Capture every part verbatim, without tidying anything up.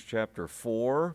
chapter four.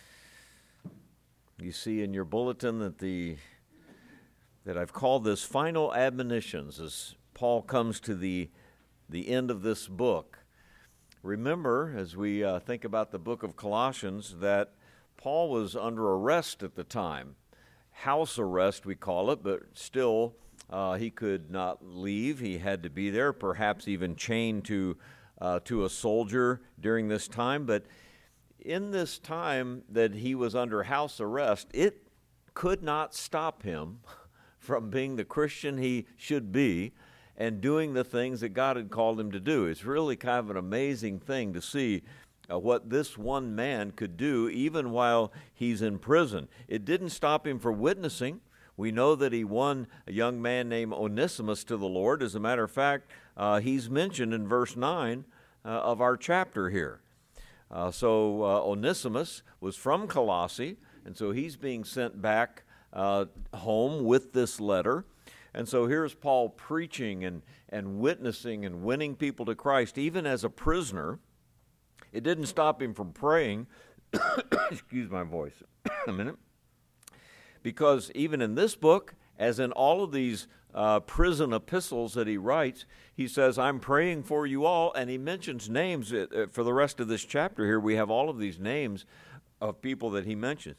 You see in your bulletin that the that I've called this Final Admonitions as Paul comes to the the end of this book. Remember, as we uh, think about the book of Colossians, that Paul was under arrest at the time. House arrest, we call it, but still uh, he could not leave. He had to be there, perhaps even chained to uh, to a soldier during this time. But in this time that he was under house arrest, it could not stop him from being the Christian he should be and doing the things that God had called him to do. It's really kind of an amazing thing to see uh, what this one man could do even while he's in prison. It didn't stop him from witnessing. We know that he won a young man named Onesimus to the Lord. As a matter of fact, uh, he's mentioned in verse nine uh, of our chapter here. Uh, so uh, Onesimus was from Colossae, and so he's being sent back uh, home with this letter. And so here's Paul preaching and, and witnessing and winning people to Christ, even as a prisoner. It didn't stop him from praying. Excuse my voice a minute. Because even in this book, as in all of these uh, prison epistles that he writes, he says, I'm praying for you all, and he mentions names. Uh, for the rest of this chapter here, we have all of these names of people that he mentions.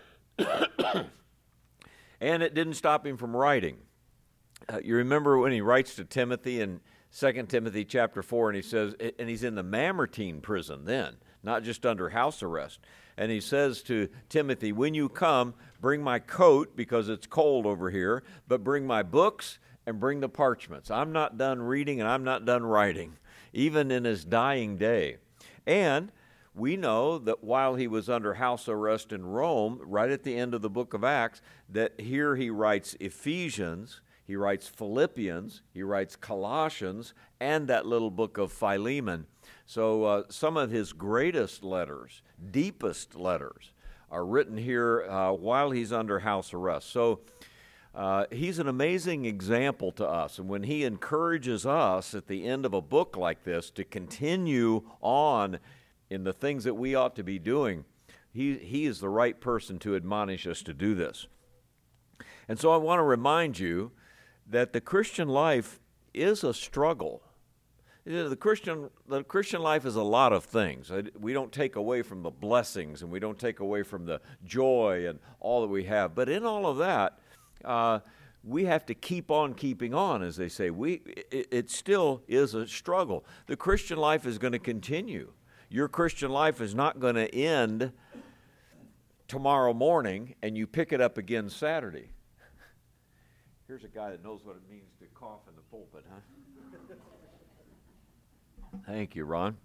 And it didn't stop him from writing. Uh, you remember when he writes to Timothy in Second Timothy chapter four, and he says, and he's in the Mamertine prison then, not just under house arrest. And he says to Timothy, when you come, bring my coat because it's cold over here, but bring my books and bring the parchments. I'm not done reading and I'm not done writing, even in his dying day. And we know that while he was under house arrest in Rome, right at the end of the book of Acts, that here he writes Ephesians, he writes Philippians, he writes Colossians, and that little book of Philemon. So uh, some of his greatest letters, deepest letters, are written here uh, while he's under house arrest. So uh, he's an amazing example to us. And when he encourages us at the end of a book like this to continue on in the things that we ought to be doing, he, he is the right person to admonish us to do this. And so I want to remind you that the Christian life is a struggle. You know, the Christian the Christian life is a lot of things. We don't take away from the blessings, and we don't take away from the joy and all that we have. But in all of that, uh, we have to keep on keeping on, as they say. We it, it still is a struggle. The Christian life is going to continue. Your Christian life is not going to end tomorrow morning, and you pick it up again Saturday. Here's a guy that knows what it means to cough in the pulpit, huh? Thank you, Ron.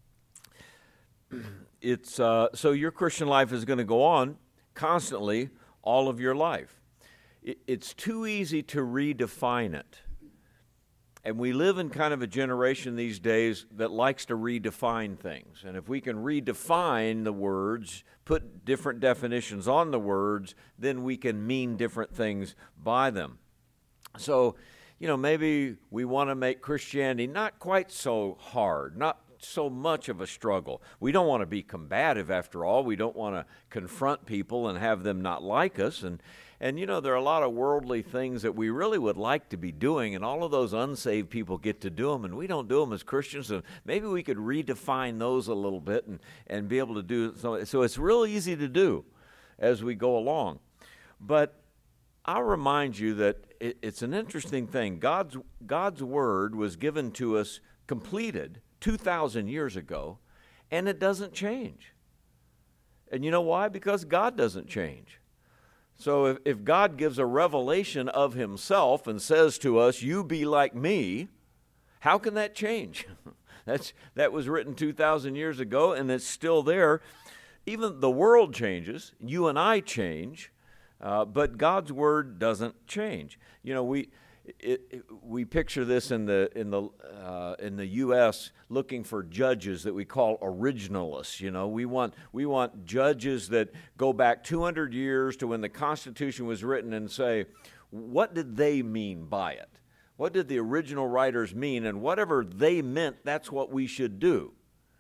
It's uh, so your Christian life is going to go on constantly all of your life. It, it's too easy to redefine it. And we live in kind of a generation these days that likes to redefine things. And if we can redefine the words, put different definitions on the words, then we can mean different things by them. So, you know, maybe we want to make Christianity not quite so hard, not so much of a struggle. We don't want to be combative, after all. We don't want to confront people and have them not like us. And, and you know, there are a lot of worldly things that we really would like to be doing, and all of those unsaved people get to do them, and we don't do them as Christians. And maybe we could redefine those a little bit and, and be able to do so. So it's real easy to do as we go along. But I'll remind you that it's an interesting thing. God's God's word was given to us completed two thousand years ago, and it doesn't change. And you know why? Because God doesn't change. So if, if God gives a revelation of himself and says to us, you be like me, how can that change? That's that was written two thousand years ago, and it's still there. Even the world changes, you and I change. Uh, but God's word doesn't change. You know, we it, it, we picture this in the in the uh, in the U S looking for judges that we call originalists. You know, we want we want judges that go back two hundred years to when the Constitution was written and say, what did they mean by it? What did the original writers mean? And whatever they meant, that's what we should do.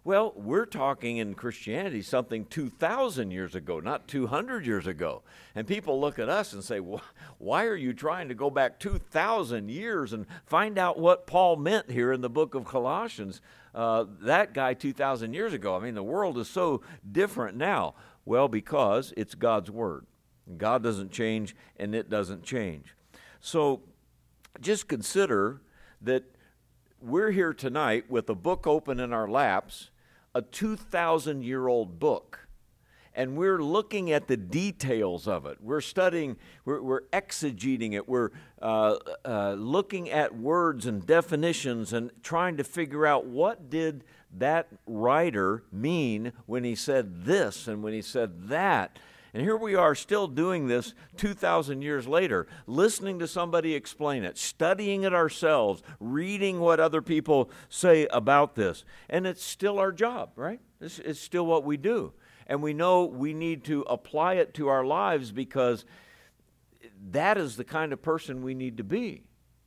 Well, we're talking in Christianity something two thousand years ago, not two hundred years ago. And people look at us and say, why are you trying to go back two thousand years and find out what Paul meant here in the book of Colossians? Uh, that guy two thousand years ago. I mean, the world is so different now. Well, because it's God's Word. God doesn't change, and it doesn't change. So just consider that we're here tonight with a book open in our laps, a two thousand year old book, and we're looking at the details of it. We're studying, we're, we're exegeting it, we're uh, uh, looking at words and definitions and trying to figure out what did that writer mean when he said this and when he said that. And here we are still doing this two thousand years later, listening to somebody explain it, studying it ourselves, reading what other people say about this. And it's still our job, right? It's, it's still what we do. And we know we need to apply it to our lives because that is the kind of person we need to be.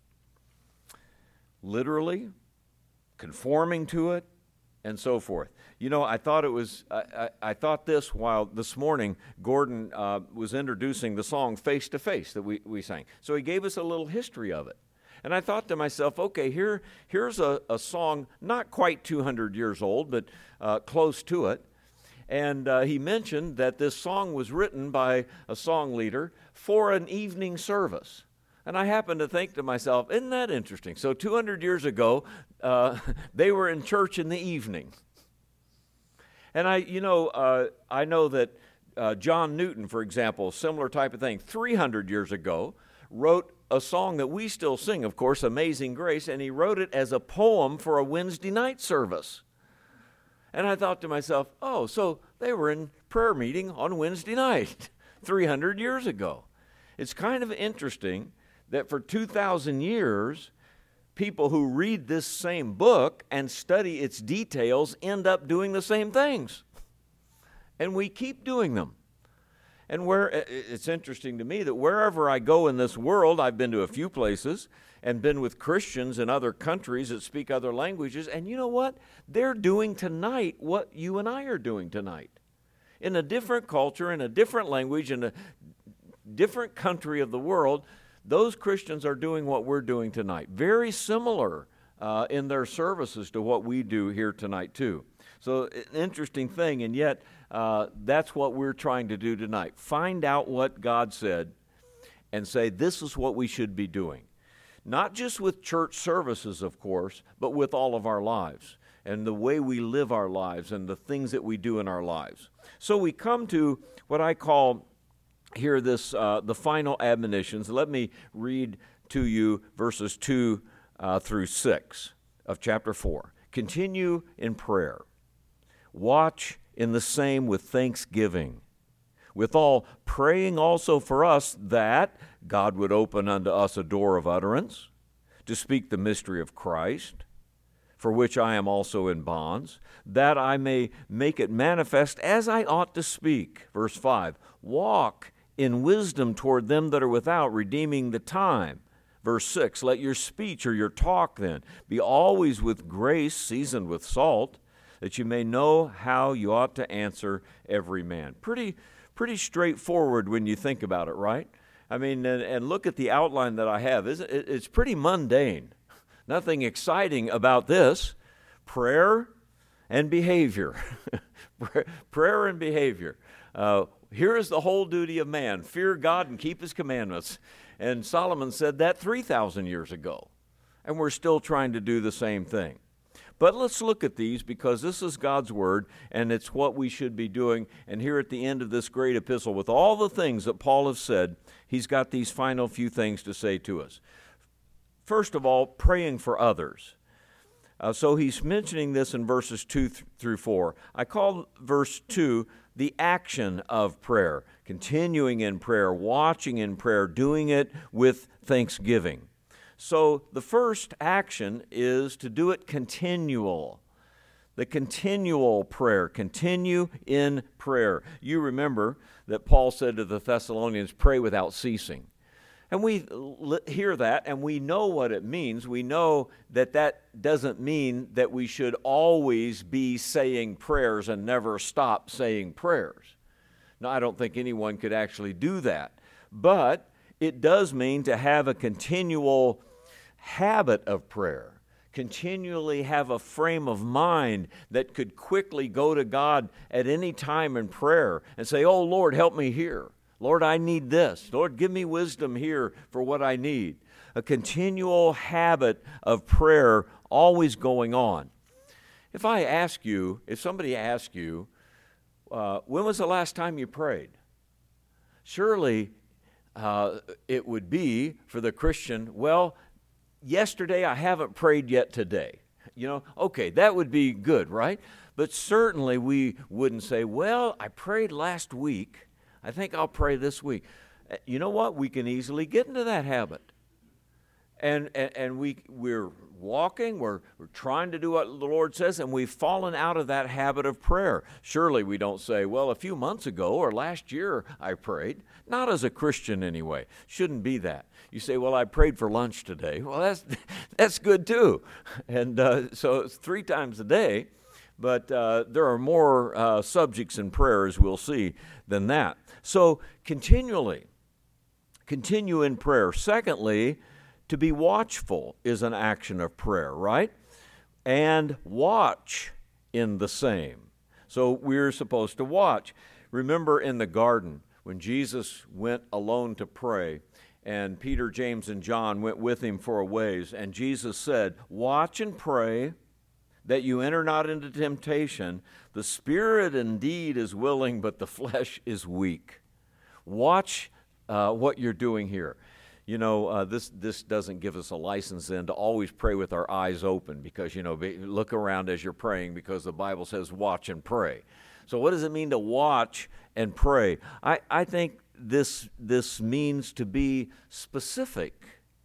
Literally, conforming to it, and so forth. You know, I thought it was, I, I, I thought this while this morning Gordon uh, was introducing the song Face to Face that we, we sang. So he gave us a little history of it. And I thought to myself, okay, here here's a, a song not quite two hundred years old, but uh, close to it. And uh, he mentioned that this song was written by a song leader for an evening service. And I happened to think to myself, isn't that interesting? So two hundred years ago, uh, they were in church in the evening. And I, you know, uh, I know that uh, John Newton, for example, similar type of thing, three hundred years ago, wrote a song that we still sing, of course, Amazing Grace, and he wrote it as a poem for a Wednesday night service. And I thought to myself, oh, so they were in prayer meeting on Wednesday night three hundred years ago. It's kind of interesting that for two thousand years, people who read this same book and study its details end up doing the same things. And we keep doing them. And where it's interesting to me that wherever I go in this world, I've been to a few places and been with Christians in other countries that speak other languages, and you know what? They're doing tonight what you and I are doing tonight. In a different culture, in a different language, in a different country of the world, those Christians are doing what we're doing tonight. Very similar uh, in their services to what we do here tonight too. So an interesting thing, and yet uh, that's what we're trying to do tonight. Find out what God said and say this is what we should be doing. Not just with church services, of course, but with all of our lives and the way we live our lives and the things that we do in our lives. So we come to what I call here this uh, the final admonitions. Let me read to you verses two uh, through six of chapter four. Continue in prayer. Watch in the same with thanksgiving. Withal, praying also for us that God would open unto us a door of utterance to speak the mystery of Christ, for which I am also in bonds, that I may make it manifest as I ought to speak. Verse five, walk in wisdom toward them that are without, redeeming the time. Verse six, let your speech or your talk then be always with grace, seasoned with salt, that you may know how you ought to answer every man. Pretty, pretty straightforward when you think about it, right? I mean, and, and look at the outline that I have. It's, it's pretty mundane. Nothing exciting about this. Prayer and behavior. Prayer and behavior. Uh, here is the whole duty of man. Fear God and keep His commandments. And Solomon said that three thousand years ago. And we're still trying to do the same thing. But let's look at these because this is God's Word and it's what we should be doing. And here at the end of this great epistle, with all the things that Paul has said, he's got these final few things to say to us. First of all, praying for others. Uh, so he's mentioning this in verses two th- through four. I call verse two the action of prayer, continuing in prayer, watching in prayer, doing it with thanksgiving. So the first action is to do it continual. The continual prayer, continue in prayer. You remember that Paul said to the Thessalonians, pray without ceasing. And we l- hear that and we know what it means. We know that that doesn't mean that we should always be saying prayers and never stop saying prayers. Now, I don't think anyone could actually do that. But it does mean to have a continual habit of prayer. Continually have a frame of mind that could quickly go to God at any time in prayer and say, oh, Lord, help me here. Lord, I need this. Lord, give me wisdom here for what I need. A continual habit of prayer always going on. If I ask you, if somebody asks you, uh, when was the last time you prayed? Surely uh, it would be for the Christian, well, yesterday I haven't prayed yet today. You know, okay, that would be good, right? But certainly we wouldn't say, well, I prayed last week. I think I'll pray this week. You know what? We can easily get into that habit. And and, and we, we're walking, we're, we're trying to do what the Lord says, and we've fallen out of that habit of prayer. Surely we don't say, well, a few months ago or last year I prayed. Not as a Christian anyway. Shouldn't be that. You say, well, I prayed for lunch today. Well, that's that's good too. And uh, so it's three times a day. But uh, there are more uh, subjects in prayer, as we'll see, than that. So continually, continue in prayer. Secondly, to be watchful is an action of prayer, right? And watch in the same. So we're supposed to watch. Remember in the garden when Jesus went alone to pray, and Peter, James, and John went with him for a ways, and Jesus said, watch and pray, that you enter not into temptation. The spirit indeed is willing, but the flesh is weak. Watch uh, what you're doing here. You know, uh, this this doesn't give us a license then to always pray with our eyes open because, you know, be, look around as you're praying because the Bible says watch and pray. So what does it mean to watch and pray? I, I think this this means to be specific,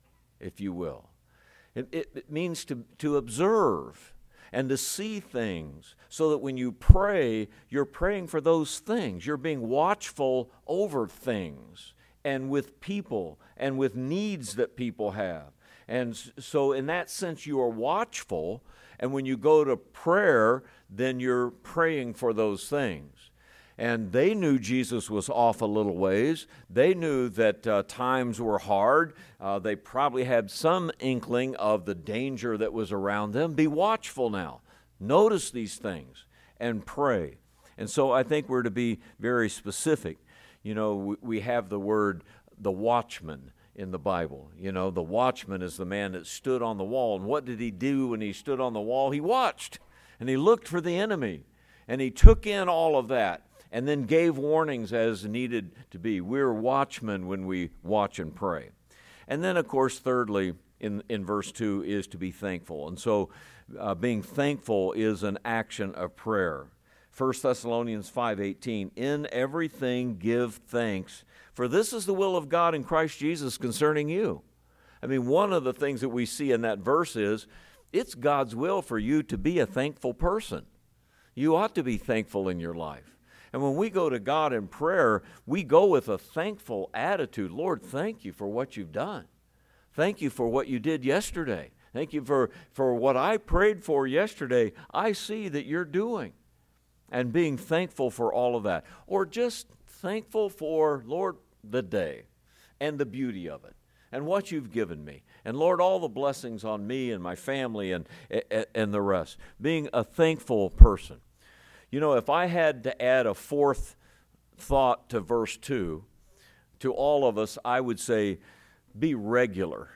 if you will. It, it, it means to, to observe and to see things so that when you pray, you're praying for those things. You're being watchful over things and with people and with needs that people have. And so in that sense, you are watchful, and when you go to prayer, then you're praying for those things. And they knew Jesus was off a little ways. They knew that uh, times were hard. Uh, they probably had some inkling of the danger that was around them. Be watchful now. Notice these things and pray. And so I think we're to be very specific. You know, we, we have the word the watchman in the Bible. You know, the watchman is the man that stood on the wall. And what did he do when he stood on the wall? He watched and he looked for the enemy and he took in all of that and then gave warnings as needed to be. We're watchmen when we watch and pray. And then, of course, thirdly, in, in verse two is to be thankful. And so uh, being thankful is an action of prayer. First Thessalonians five eighteen, in everything give thanks, for this is the will of God in Christ Jesus concerning you. I mean, one of the things that we see in that verse is it's God's will for you to be a thankful person. You ought to be thankful in your life. And when we go to God in prayer, we go with a thankful attitude. Lord, thank you for what you've done. Thank you for what you did yesterday. Thank you for, for what I prayed for yesterday. I see that you're doing. And being thankful for all of that. Or just thankful for, Lord, the day and the beauty of it and what you've given me. And Lord, all the blessings on me and my family and, and the rest. Being a thankful person. You know, if I had to add a fourth thought to verse two, to all of us, I would say, be regular.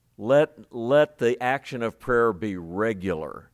Let, let the action of prayer be regular.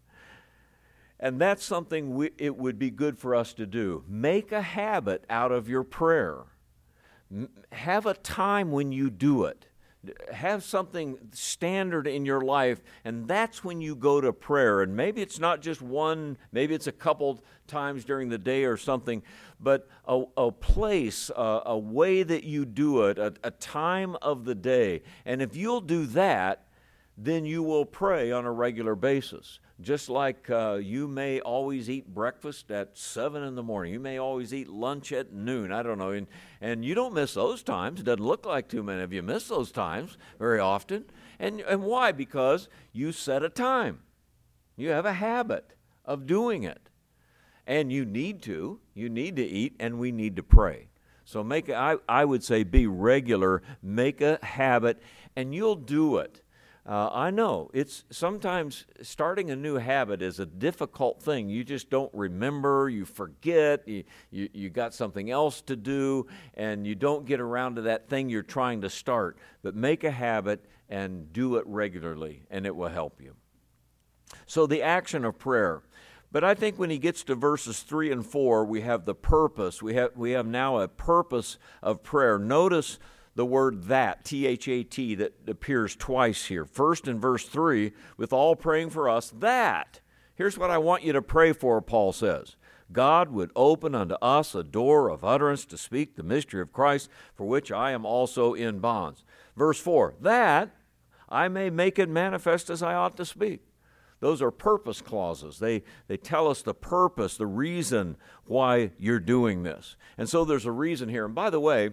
And that's something we, it would be good for us to do. Make a habit out of your prayer. Have a time when you do it. Have something standard in your life, and that's when you go to prayer. And maybe it's not just one, maybe it's a couple times during the day or something, but a, a place, a, a way that you do it, a, a time of the day. And if you'll do that, then you will pray on a regular basis. Just like uh, you may always eat breakfast at seven in the morning. You may always eat lunch at noon. I don't know. And, and you don't miss those times. It doesn't look like too many of you miss those times very often. And, and why? Because you set a time. You have a habit of doing it. And you need to. You need to eat, and we need to pray. So make I, I would say be regular. Make a habit, and you'll do it. Uh, I know it's sometimes starting a new habit is a difficult thing. You just don't remember, you forget, you, you, you got something else to do, and you don't get around to that thing you're trying to start. But make a habit and do it regularly, and it will help you. So the action of prayer. But I think when he gets to verses three and four, we have the purpose. We have, we have now a purpose of prayer. Notice the word that, T H A T, that appears twice here. First in verse three, with all praying for us, that. Here's what I want you to pray for, Paul says. God would open unto us a door of utterance to speak the mystery of Christ, for which I am also in bonds. Verse four, that I may make it manifest as I ought to speak. Those are purpose clauses. They, they tell us the purpose, the reason why you're doing this. And so there's a reason here. And by the way,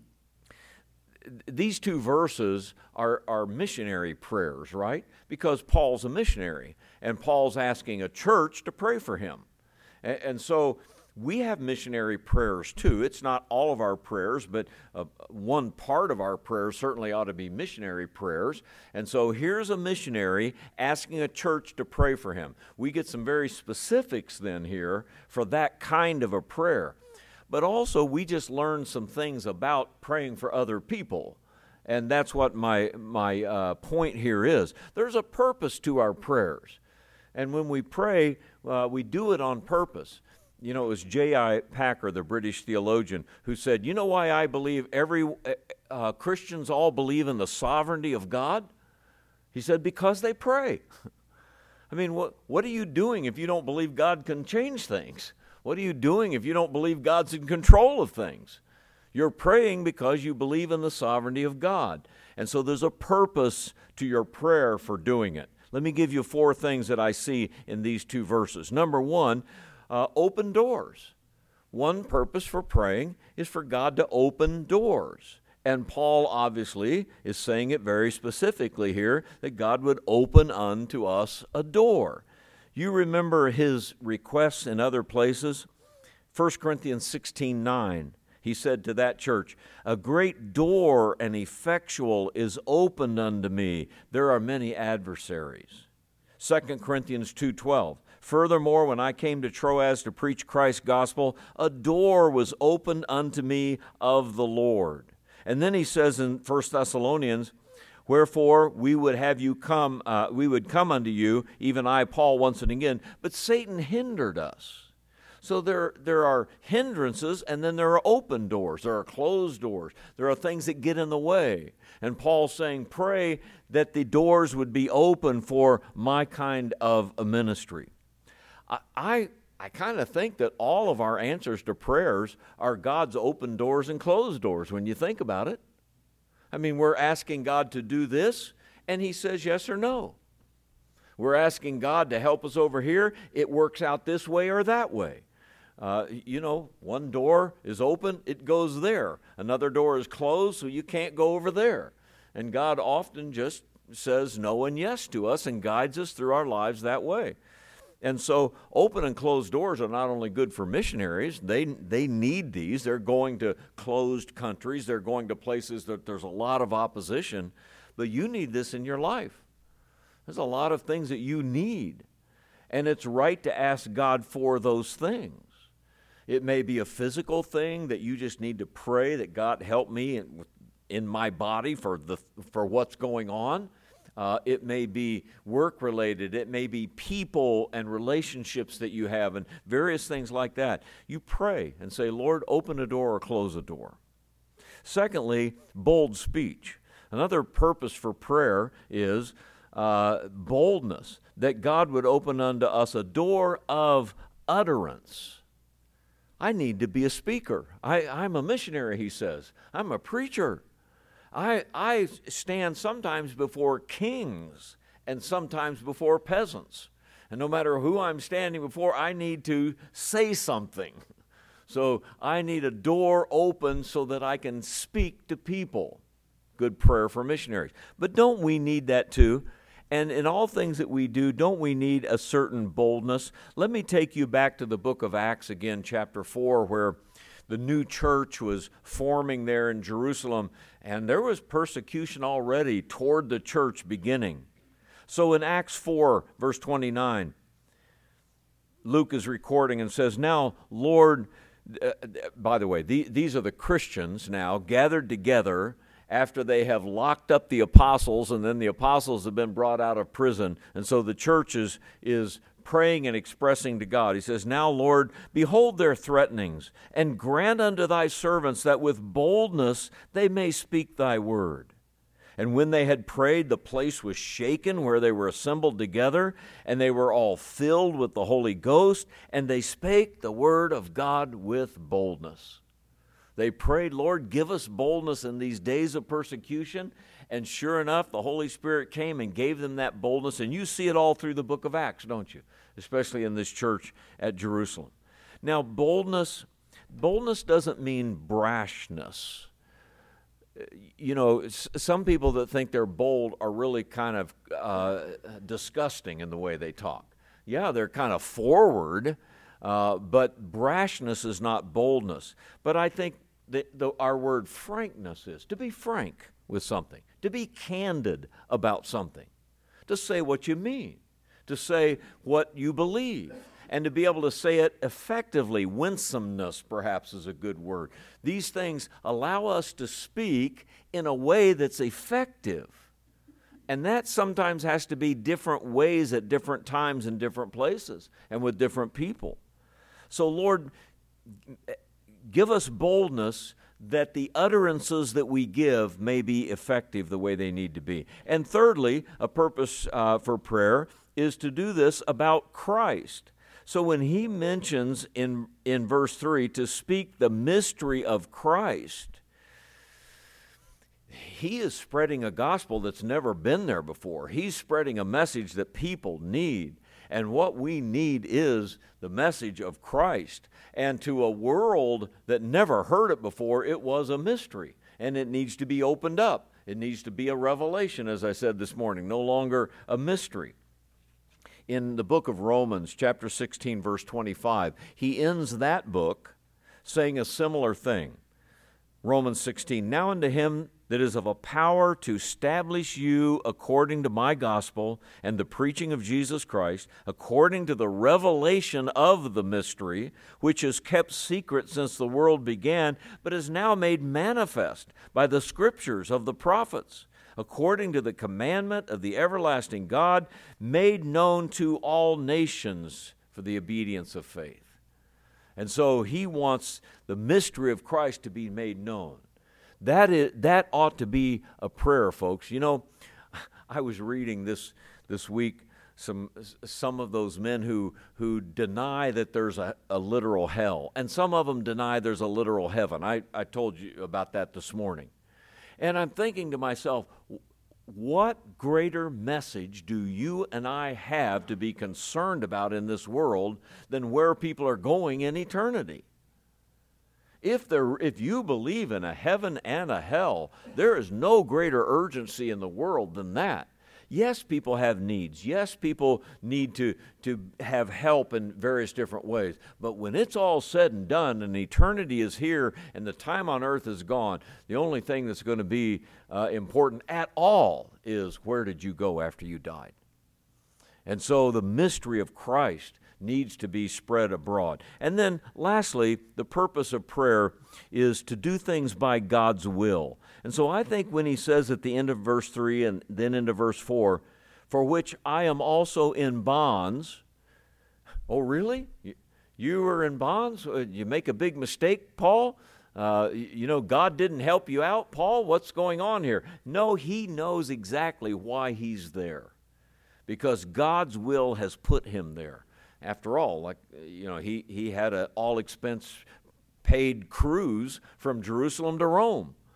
these two verses are, are missionary prayers, right? Because Paul's a missionary, and Paul's asking a church to pray for him. And, and so we have missionary prayers too. It's not all of our prayers, but uh, one part of our prayers certainly ought to be missionary prayers. And so here's a missionary asking a church to pray for him. We get some very specifics then here for that kind of a prayer. But also, we just learned some things about praying for other people. And that's what my, my uh, point here is. There's a purpose to our prayers. And when we pray, uh, we do it on purpose. You know, it was J I Packer, the British theologian, who said, you know why I believe every uh, Christians all believe in the sovereignty of God? He said, because they pray. I mean, what, what are you doing if you don't believe God can change things? What are you doing if you don't believe God's in control of things? You're praying because you believe in the sovereignty of God. And so there's a purpose to your prayer for doing it. Let me give you four things that I see in these two verses. Number one, uh, open doors. One purpose for praying is for God to open doors. And Paul obviously is saying it very specifically here, that God would open unto us a door. You remember his requests in other places? First Corinthians sixteen nine, he said to that church, a great door and effectual is opened unto me. There are many adversaries. Second Corinthians two twelve, furthermore, when I came to Troas to preach Christ's gospel, a door was opened unto me of the Lord. And then he says in First Thessalonians, wherefore we would have you come, uh, we would come unto you, even I, Paul, once and again, but Satan hindered us. So there, there are hindrances, and then there are open doors. There are closed doors. There are things that get in the way. And Paul's saying, pray that the doors would be open for my kind of a ministry. I, I, I kind of think that all of our answers to prayers are God's open doors and closed doors when you think about it. I mean, we're asking God to do this, and he says yes or no. We're asking God to help us over here. It works out this way or that way. Uh, you know, one door is open, it goes there. Another door is closed, so you can't go over there. And God often just says no and yes to us and guides us through our lives that way. And so open and closed doors are not only good for missionaries, they they need these. They're going to closed countries. They're going to places that there's a lot of opposition. But you need this in your life. There's a lot of things that you need. And it's right to ask God for those things. It may be a physical thing that you just need to pray that God help me in, in my body for the for what's going on. Uh, it may be work-related. It may be people and relationships that you have and various things like that. You pray and say, Lord, open a door or close a door. Secondly, bold speech. Another purpose for prayer is uh, boldness, that God would open unto us a door of utterance. I need to be a speaker. I, I'm a missionary, he says. I'm a preacher. I, I stand sometimes before kings and sometimes before peasants. And no matter who I'm standing before, I need to say something. So I need a door open so that I can speak to people. Good prayer for missionaries. But don't we need that too? And in all things that we do, don't we need a certain boldness? Let me take you back to the book of Acts again, chapter four, where the new church was forming there in Jerusalem, and there was persecution already toward the church beginning. So in Acts four, verse twenty-nine, Luke is recording and says, "Now, Lord," uh, by the way, the, these are the Christians now gathered together after they have locked up the apostles, and then the apostles have been brought out of prison. And so the church is, is praying and expressing to God. He says, "Now, Lord, behold their threatenings, and grant unto thy servants that with boldness they may speak thy word." And when they had prayed, the place was shaken where they were assembled together, and they were all filled with the Holy Ghost, and they spake the word of God with boldness. They prayed, "Lord, give us boldness in these days of persecution." And sure enough, the Holy Spirit came and gave them that boldness. And you see it all through the book of Acts, don't you? Especially in this church at Jerusalem. Now, boldness, boldness doesn't mean brashness. You know, some people that think they're bold are really kind of uh, disgusting in the way they talk. Yeah, they're kind of forward, uh, but brashness is not boldness. But I think that the, our word frankness is to be frank with something, to be candid about something, to say what you mean, to say what you believe, and to be able to say it effectively. Winsomeness, perhaps, is a good word. These things allow us to speak in a way that's effective. And that sometimes has to be different ways at different times in different places and with different people. So, Lord, give us boldness that the utterances that we give may be effective the way they need to be. And thirdly, a purpose uh, for prayer is to do this about Christ. So when he mentions in, in verse three to speak the mystery of Christ, he is spreading a gospel that's never been there before. He's spreading a message that people need. And what we need is the message of Christ. And to a world that never heard it before, it was a mystery. And it needs to be opened up. It needs to be a revelation, as I said this morning, no longer a mystery. In the book of Romans, chapter sixteen, verse twenty-five, he ends that book saying a similar thing. Romans sixteen, "Now unto him that is of a power to establish you according to my gospel and the preaching of Jesus Christ, according to the revelation of the mystery, which is kept secret since the world began, but is now made manifest by the scriptures of the prophets, according to the commandment of the everlasting God, made known to all nations for the obedience of faith." And so he wants the mystery of Christ to be made known. That is, that ought to be a prayer, folks. You know, I was reading this this week some some of those men who who deny that there's a, a literal hell, and some of them deny there's a literal heaven. I, I told you about that this morning. And I'm thinking to myself, what greater message do you and I have to be concerned about in this world than where people are going in eternity? If there, if you believe in a heaven and a hell, there is no greater urgency in the world than that. Yes, people have needs. Yes, people need to, to have help in various different ways. But when it's all said and done and eternity is here and the time on earth is gone, the only thing that's going to be uh, important at all is where did you go after you died? And so the mystery of Christ needs to be spread abroad. And then lastly, the purpose of prayer is to do things by God's will. And so I think when he says at the end of verse three and then into verse four, "For which I am also in bonds." Oh, really? You were in bonds? You make a big mistake, Paul? Uh, you know, God didn't help you out, Paul? What's going on here? No, he knows exactly why he's there. Because God's will has put him there. After all, like, you know, he, he had an all-expense paid cruise from Jerusalem to Rome.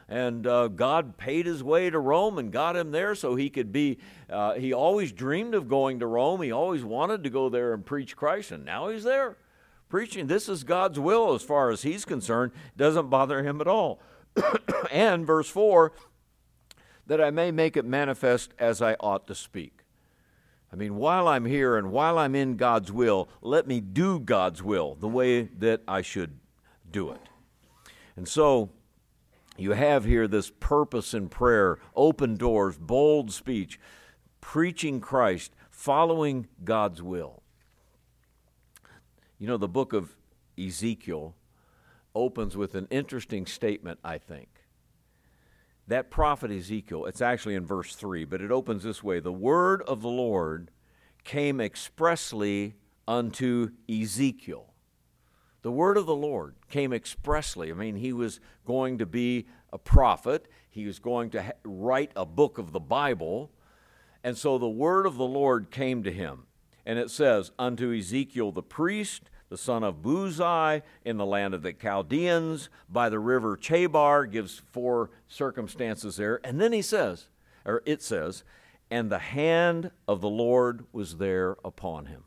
and uh, God paid his way to Rome and got him there so he could be, uh, he always dreamed of going to Rome. He always wanted to go there and preach Christ, and now he's there preaching. This is God's will as far as he's concerned. It doesn't bother him at all. And verse four, that I may make it manifest as I ought to speak. I mean, while I'm here and while I'm in God's will, let me do God's will the way that I should do it. And so you have here this purpose in prayer, open doors, bold speech, preaching Christ, following God's will. You know, the book of Ezekiel opens with an interesting statement, I think. That prophet Ezekiel, it's actually in verse three, but it opens this way. The word of the Lord came expressly unto Ezekiel. The word of the Lord came expressly. I mean, he was going to be a prophet. He was going to ha- write a book of the Bible. And so the word of the Lord came to him. And it says, unto Ezekiel the priest, the son of Buzi, in the land of the Chaldeans, by the river Chebar, gives four circumstances there. And then he says, or it says, and the hand of the Lord was there upon him.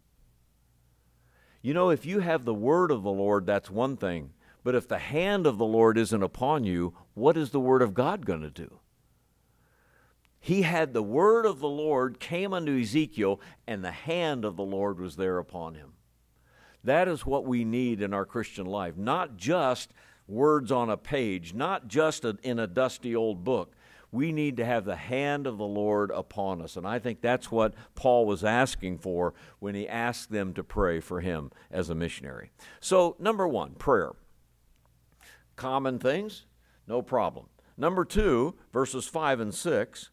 You know, if you have the word of the Lord, that's one thing. But if the hand of the Lord isn't upon you, what is the word of God going to do? He had the word of the Lord came unto Ezekiel, and the hand of the Lord was there upon him. That is what we need in our Christian life. Not just words on a page, not just a, in a dusty old book. We need to have the hand of the Lord upon us. And I think that's what Paul was asking for when he asked them to pray for him as a missionary. So, number one, prayer. Common things, no problem. Number two, verses five and six,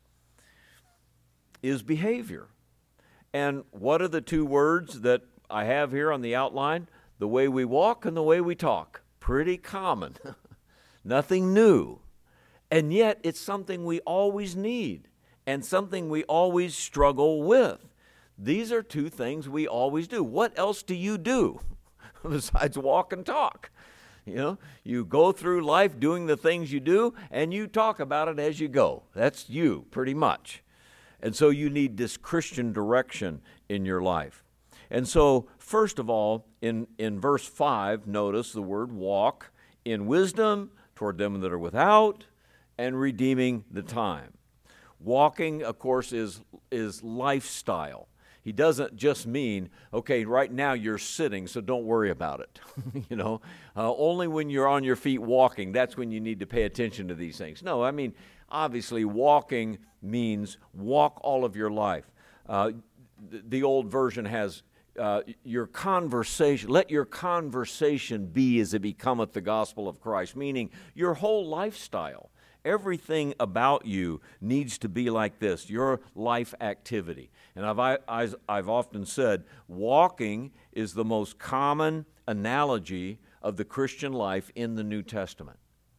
is behavior. And what are the two words that I have here on the outline? The way we walk and the way we talk. Pretty common. Nothing new. And yet it's something we always need and something we always struggle with. These are two things we always do. What else do you do besides walk and talk? You know, you go through life doing the things you do and you talk about it as you go. That's you, pretty much. And so you need this Christian direction in your life. And so, first of all, in, in verse five, notice the word walk in wisdom toward them that are without and redeeming the time. Walking, of course, is, is lifestyle. He doesn't just mean, okay, right now you're sitting, so don't worry about it. you know, uh, only when you're on your feet walking, that's when you need to pay attention to these things. No, I mean, obviously, walking means walk all of your life. Uh, the, the old version has uh, your conversation, let your conversation be as it becometh the gospel of Christ, meaning your whole lifestyle. Everything about you needs to be like this, your life activity. And I've, I, I've often said, walking is the most common analogy of the Christian life in the New Testament.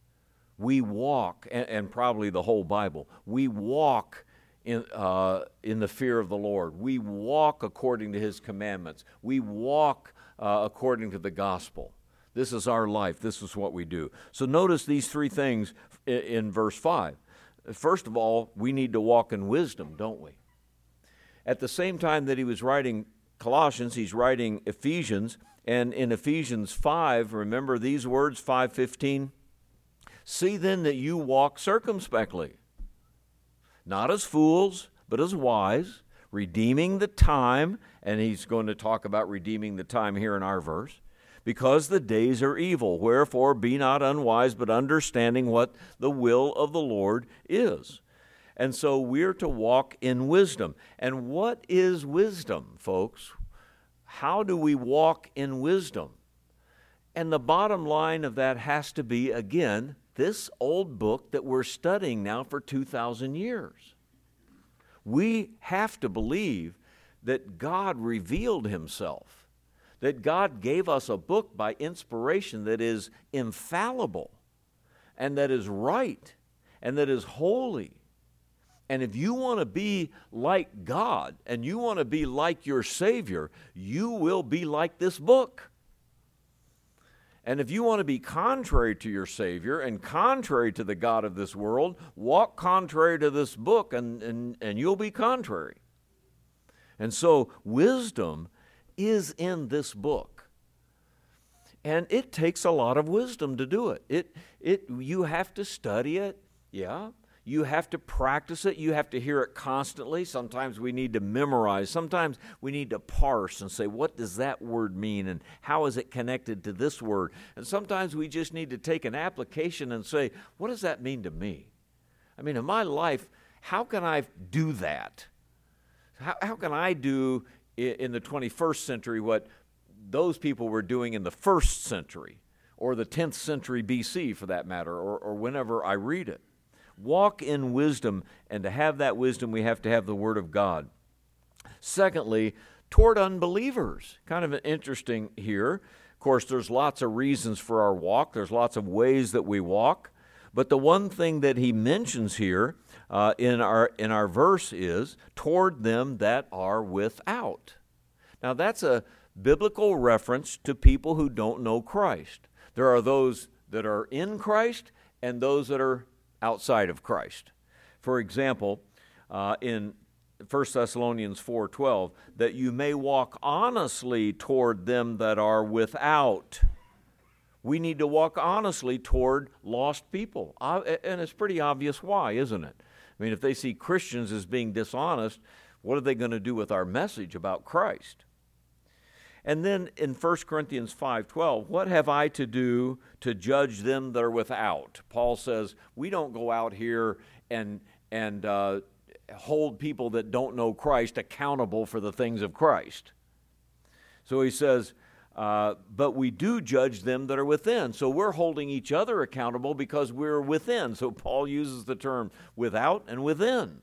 We walk, and, and probably the whole Bible, we walk in, uh, in the fear of the Lord. We walk according to His commandments. We walk uh, according to the gospel. This is our life. This is what we do. So notice these three things in, in verse five. First of all, we need to walk in wisdom, don't we? At the same time that he was writing Colossians, he's writing Ephesians. And in Ephesians five, remember these words, five fifteen? See then that you walk circumspectly, not as fools, but as wise, redeeming the time, and he's going to talk about redeeming the time here in our verse, because the days are evil. Wherefore be not unwise, but understanding what the will of the Lord is. And so we're to walk in wisdom. And what is wisdom, folks? How do we walk in wisdom? And the bottom line of that has to be, again, this old book that we're studying now for two thousand years. We have to believe that God revealed Himself, that God gave us a book by inspiration that is infallible and that is right and that is holy. And if you want to be like God and you want to be like your Savior, you will be like this book. And if you want to be contrary to your Savior and contrary to the God of this world, walk contrary to this book and, and, and you'll be contrary. And so wisdom is in this book. And it takes a lot of wisdom to do it. It, it. You have to study it, yeah. You have to practice it. You have to hear it constantly. Sometimes we need to memorize. Sometimes we need to parse and say, what does that word mean and how is it connected to this word? And sometimes we just need to take an application and say, what does that mean to me? I mean, in my life, how can I do that? How, how can I do in the twenty-first century what those people were doing in the first century or the tenth century B C for that matter, or, or whenever I read it? Walk in wisdom, and to have that wisdom, we have to have the Word of God. Secondly, toward unbelievers. Kind of interesting here. Of course, there's lots of reasons for our walk. There's lots of ways that we walk. But the one thing that he mentions here uh, in our in our verse is toward them that are without. Now, that's a biblical reference to people who don't know Christ. There are those that are in Christ and those that are outside of Christ. For example, uh, in First Thessalonians four twelve, that you may walk honestly toward them that are without. We need to walk honestly toward lost people. Uh, and it's pretty obvious why, isn't it? I mean, if they see Christians as being dishonest, what are they going to do with our message about Christ? And then in First Corinthians five twelve, what have I to do to judge them that are without? Paul says, we don't go out here and, and uh, hold people that don't know Christ accountable for the things of Christ. So he says, uh, but we do judge them that are within. So we're holding each other accountable because we're within. So Paul uses the term without and within.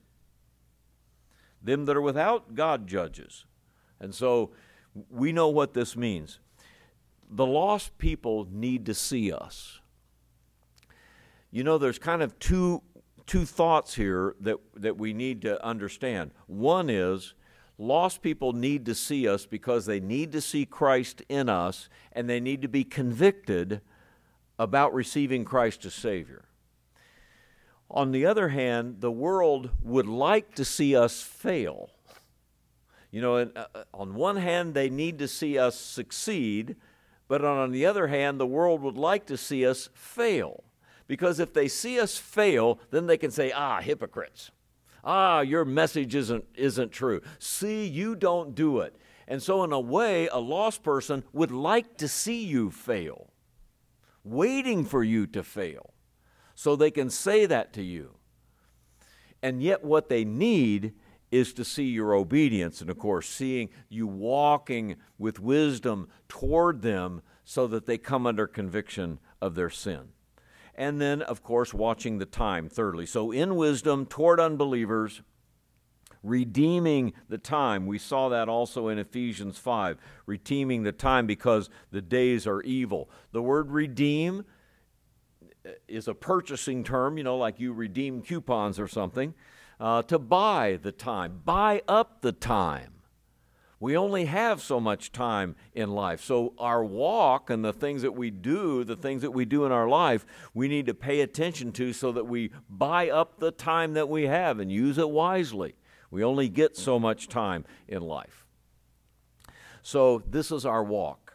Them that are without, God judges. And so we know what this means. The lost people need to see us. You know, there's kind of two two thoughts here that, that we need to understand. One is, lost people need to see us because they need to see Christ in us, and they need to be convicted about receiving Christ as Savior. On the other hand, the world would like to see us fail. You know, and, uh, on one hand, they need to see us succeed, but on the other hand, the world would like to see us fail. Because if they see us fail, then they can say, ah, hypocrites. Ah, your message isn't, isn't true. See, you don't do it. And so in a way, a lost person would like to see you fail, waiting for you to fail, so they can say that to you. And yet what they need is to see your obedience, and of course, seeing you walking with wisdom toward them so that they come under conviction of their sin. And then, of course, watching the time, thirdly. So in wisdom toward unbelievers, redeeming the time. We saw that also in Ephesians five, redeeming the time because the days are evil. The word redeem is a purchasing term, you know, like you redeem coupons or something. Uh, to buy the time, buy up the time. We only have so much time in life. So our walk and the things that we do, the things that we do in our life, we need to pay attention to so that we buy up the time that we have and use it wisely. We only get so much time in life. So this is our walk.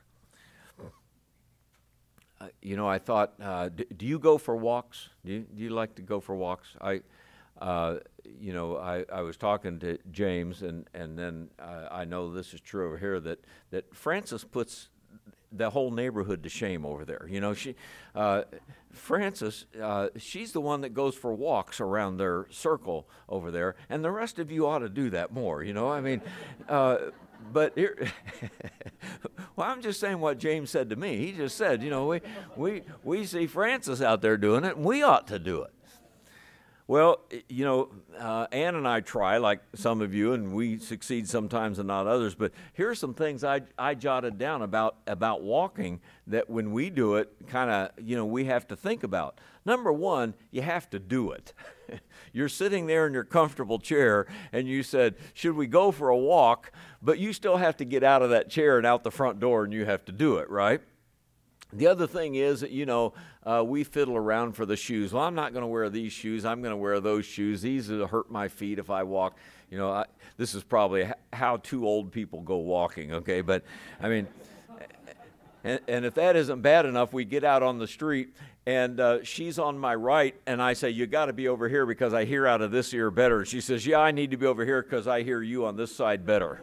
Uh, you know, I thought, uh, do, do you go for walks? Do you, do you like to go for walks? I Uh, you know, I, I was talking to James, and, and then uh, I know this is true over here, that, that Frances puts the whole neighborhood to shame over there. You know, she, uh, Frances, uh, she's the one that goes for walks around their circle over there, and the rest of you ought to do that more, you know, I mean, uh, but here, well, I'm just saying what James said to me. He just said, you know, we, we, we see Frances out there doing it, and we ought to do it. Well, you know, uh, Ann and I try, like some of you, and we succeed sometimes and not others, but here are some things I, I jotted down about, about walking that when we do it, kind of, you know, we have to think about. Number one, you have to do it. You're sitting there in your comfortable chair, and you said, should we go for a walk? But you still have to get out of that chair and out the front door, and you have to do it, right? The other thing is, that, you know, uh, we fiddle around for the shoes. Well, I'm not going to wear these shoes. I'm going to wear those shoes. These will hurt my feet if I walk. You know, I, this is probably how two old people go walking, okay? But, I mean, and, and if that isn't bad enough, we get out on the street, and uh, she's on my right, and I say, you got to be over here because I hear out of this ear better. And she says, yeah, I need to be over here because I hear you on this side better.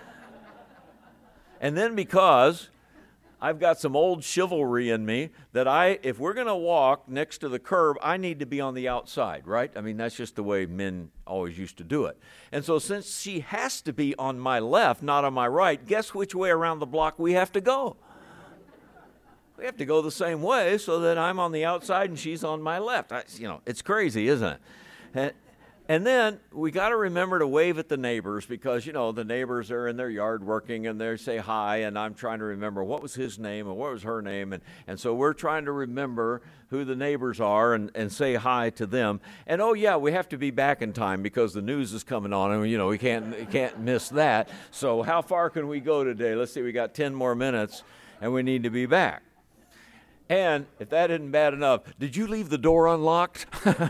And then because I've got some old chivalry in me that I, if we're going to walk next to the curb, I need to be on the outside, right? I mean, that's just the way men always used to do it. And so since she has to be on my left, not on my right, guess which way around the block we have to go? We have to go the same way so that I'm on the outside and she's on my left. I, you know, it's crazy, isn't it? And, And then we got to remember to wave at the neighbors because, you know, the neighbors are in their yard working and they say hi, and I'm trying to remember what was his name and what was her name. And, and so we're trying to remember who the neighbors are and, and say hi to them. And, oh, yeah, we have to be back in time because the news is coming on and, you know, we can't, we can't miss that. So how far can we go today? Let's see, we got ten more minutes and we need to be back. And if that isn't bad enough, did you leave the door unlocked?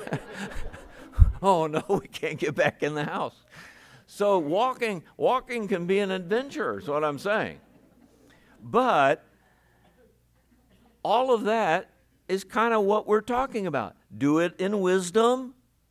Oh, no, we can't get back in the house. So walking walking can be an adventure is what I'm saying. But all of that is kind of what we're talking about. Do it in wisdom,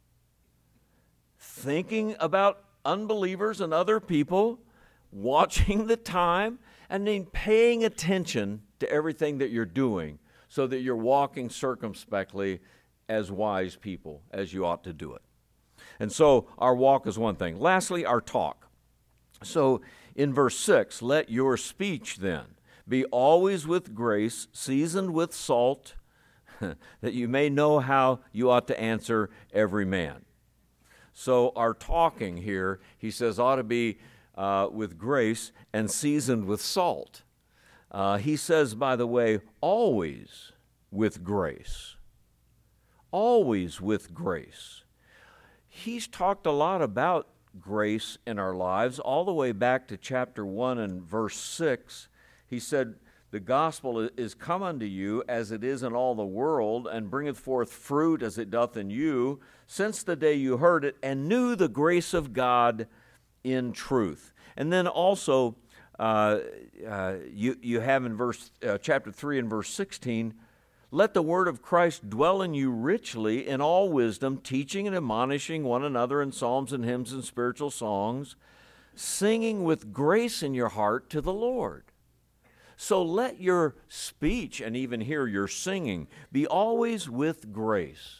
thinking about unbelievers and other people, watching the time, and then paying attention to everything that you're doing so that you're walking circumspectly as wise people, as you ought to do it. And so our walk is one thing. Lastly, our talk. So in verse six, let your speech then be always with grace, seasoned with salt, that you may know how you ought to answer every man. So our talking here, he says, ought to be uh, with grace and seasoned with salt. Uh, he says, by the way, always with grace. Always with grace. He's talked a lot about grace in our lives, all the way back to chapter one and verse six. He said, the gospel is come unto you as it is in all the world, and bringeth forth fruit as it doth in you, since the day you heard it, and knew the grace of God in truth. And then also, uh, uh, you, you have in verse uh, chapter three and verse sixteen, let the word of Christ dwell in you richly in all wisdom, teaching and admonishing one another in psalms and hymns and spiritual songs, singing with grace in your heart to the Lord. So let your speech, and even here your singing, be always with grace.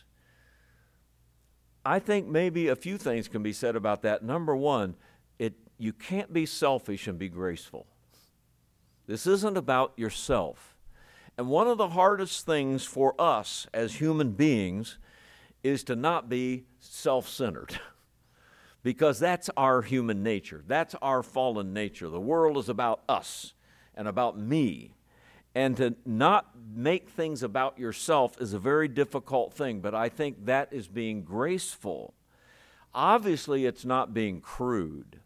I think maybe a few things can be said about that. Number one, it you can't be selfish and be graceful. This isn't about yourself. And one of the hardest things for us as human beings is to not be self-centered because that's our human nature. That's our fallen nature. The world is about us and about me. And to not make things about yourself is a very difficult thing, but I think that is being graceful. Obviously, it's not being crude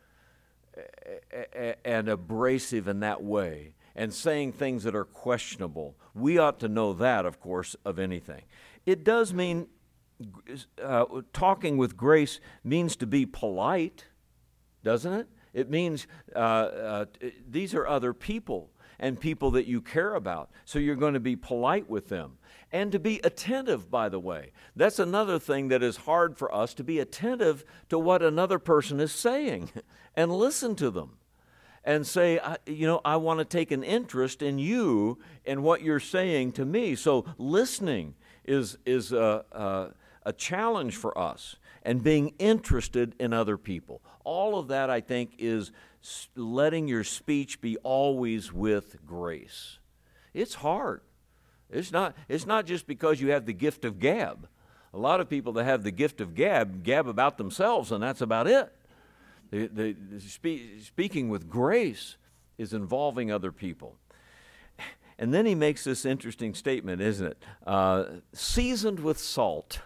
and abrasive in that way, and saying things that are questionable. We ought to know that, of course, of anything. It does mean, uh, talking with grace means to be polite, doesn't it? It means uh, uh, these are other people and people that you care about, so you're going to be polite with them. And to be attentive, by the way. That's another thing that is hard for us, to be attentive to what another person is saying and listen to them. And say, you know, I want to take an interest in you and what you're saying to me. So listening is is a, a, a challenge for us, and being interested in other people. All of that, I think, is letting your speech be always with grace. It's hard. It's not, it's not just because you have the gift of gab. A lot of people that have the gift of gab, gab about themselves, and that's about it. The, the, the spe- speaking with grace is involving other people. And then he makes this interesting statement, isn't it? Uh, seasoned with salt.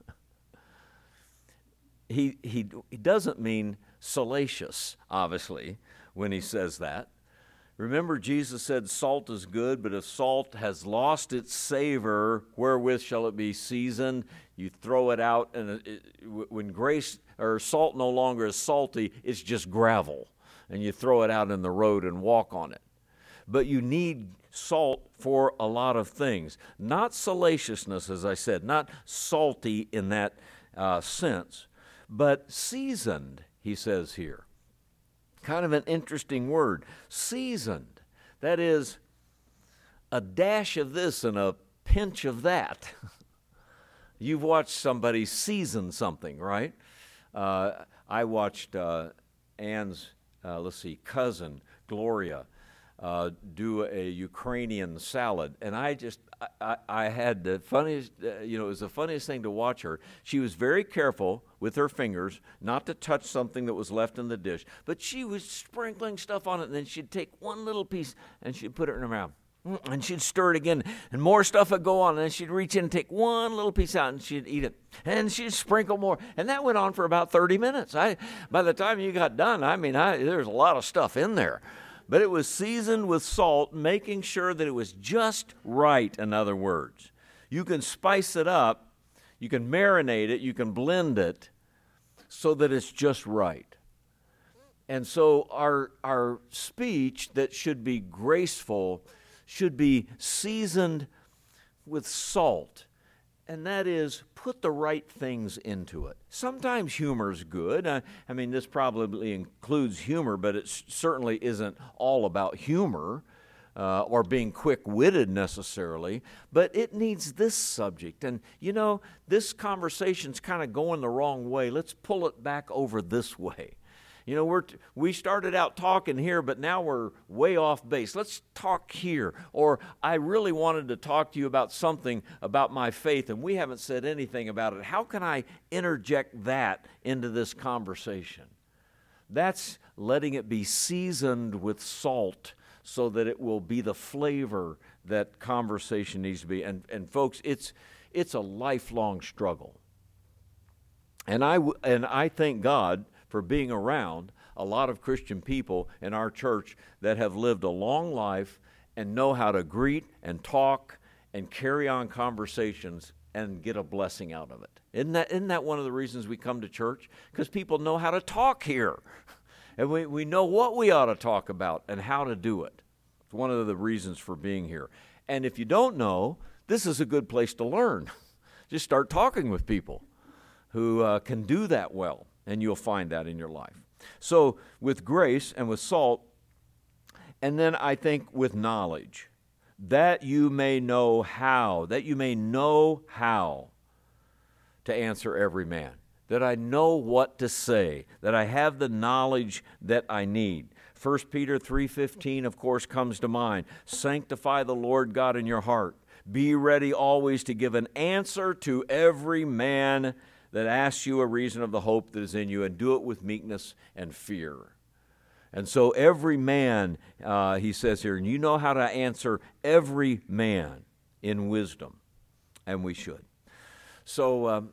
he, he, he doesn't mean salacious, obviously, when he says that. Remember, Jesus said salt is good, but if salt has lost its savor, wherewith shall it be seasoned? You throw it out, and it, when grace or salt no longer is salty, it's just gravel, and you throw it out in the road and walk on it. But you need salt for a lot of things. Not salaciousness, as I said, not salty in that uh, sense, but seasoned, he says here. Kind of an interesting word, seasoned. That is a dash of this and a pinch of that. You've watched somebody season something, right? Uh, I watched uh, Ann's, uh, let's see, cousin, Gloria, uh, do a Ukrainian salad. And I just, I, I had the funniest, uh, you know, it was the funniest thing to watch her. She was very careful with her fingers not to touch something that was left in the dish. But she was sprinkling stuff on it, and then she'd take one little piece and she'd put it in her mouth. And she'd stir it again, and more stuff would go on, and then she'd reach in and take one little piece out, and she'd eat it. And she'd sprinkle more. And that went on for about thirty minutes. I, by the time you got done, I mean, I, there's a lot of stuff in there. But it was seasoned with salt, making sure that it was just right, in other words. You can spice it up, you can marinate it, you can blend it so that it's just right. And so our, our speech that should be graceful should be seasoned with salt, and that is put the right things into it. Sometimes humor's good. I, I mean, this probably includes humor, but it certainly isn't all about humor uh, or being quick-witted necessarily, but it needs this subject. And, you know, this conversation's kind of going the wrong way. Let's pull it back over this way. You know, we're t- we started out talking here, but now we're way off base. Let's talk here. Or I really wanted to talk to you about something about my faith, and we haven't said anything about it. How can I interject that into this conversation? That's letting it be seasoned with salt so that it will be the flavor that conversation needs to be. And, and folks, it's it's a lifelong struggle. And I, w- and I thank God for being around a lot of Christian people in our church that have lived a long life and know how to greet and talk and carry on conversations and get a blessing out of it. Isn't that, isn't that one of the reasons we come to church? Because people know how to talk here. And we, we know what we ought to talk about and how to do it. It's one of the reasons for being here. And if you don't know, this is a good place to learn. Just start talking with people who uh, can do that well. And you'll find that in your life. So with grace and with salt, and then I think with knowledge, that you may know how, that you may know how to answer every man, that I know what to say, that I have the knowledge that I need. First Peter three fifteen, of course, comes to mind. Sanctify the Lord God in your heart. Be ready always to give an answer to every man that asks you a reason of the hope that is in you, and do it with meekness and fear. And so every man, uh, he says here, and you know how to answer every man in wisdom, and we should. So um,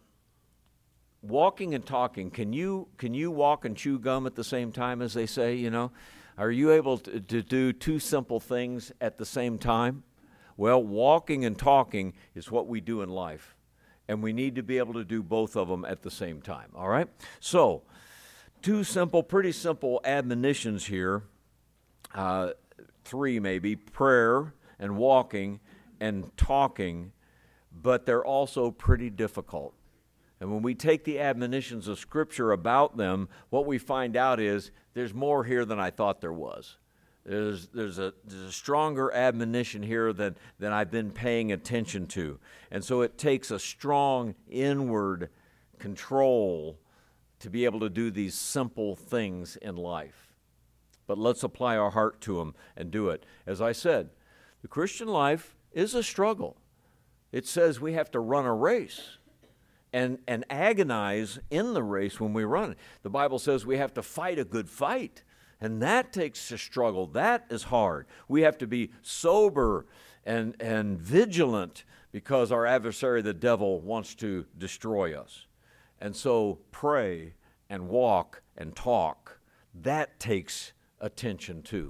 walking and talking, can you can you walk and chew gum at the same time, as they say, you know? Are you able to, to do two simple things at the same time? Well, walking and talking is what we do in life. And we need to be able to do both of them at the same time, all right? So, two simple, pretty simple admonitions here, uh, three maybe, prayer and walking and talking, but they're also pretty difficult. And when we take the admonitions of Scripture about them, what we find out is there's more here than I thought there was. There's, there's, a, there's a stronger admonition here than, than I've been paying attention to. And so it takes a strong inward control to be able to do these simple things in life. But let's apply our heart to them and do it. As I said, the Christian life is a struggle. It says we have to run a race and, and agonize in the race when we run it. The Bible says we have to fight a good fight. And that takes a struggle. That is hard. We have to be sober and, and vigilant because our adversary, the devil, wants to destroy us. And so pray and walk and talk. That takes attention too.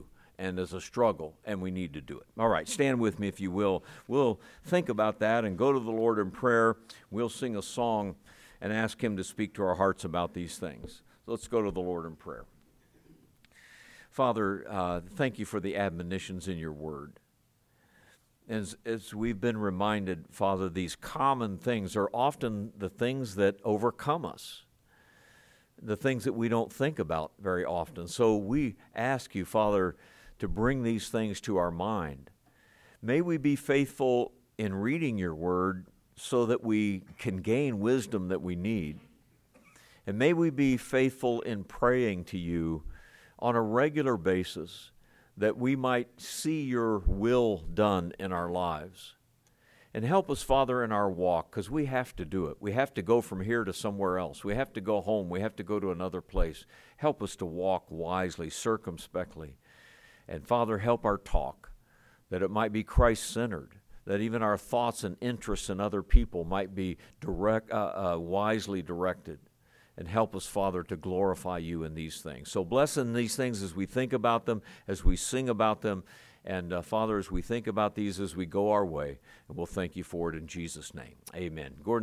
and as a struggle, and we need to do it. All right, stand with me if you will. We'll think about that and go to the Lord in prayer. We'll sing a song and ask Him to speak to our hearts about these things. So let's go to the Lord in prayer. Father, uh, thank you for the admonitions in your word. As, as we've been reminded, Father, these common things are often the things that overcome us, the things that we don't think about very often. So we ask you, Father, to bring these things to our mind. May we be faithful in reading your word so that we can gain wisdom that we need. And may we be faithful in praying to you on a regular basis, that we might see your will done in our lives. And help us, Father, in our walk, because we have to do it. We have to go from here to somewhere else. We have to go home. We have to go to another place. Help us to walk wisely, circumspectly. And Father, help our talk, that it might be Christ-centered, that even our thoughts and interests in other people might be direct, uh, uh, wisely directed. And help us, Father, to glorify you in these things. So bless in these things as we think about them, as we sing about them, and uh, Father, as we think about these as we go our way, and we'll thank you for it in Jesus' name. Amen. Gordon.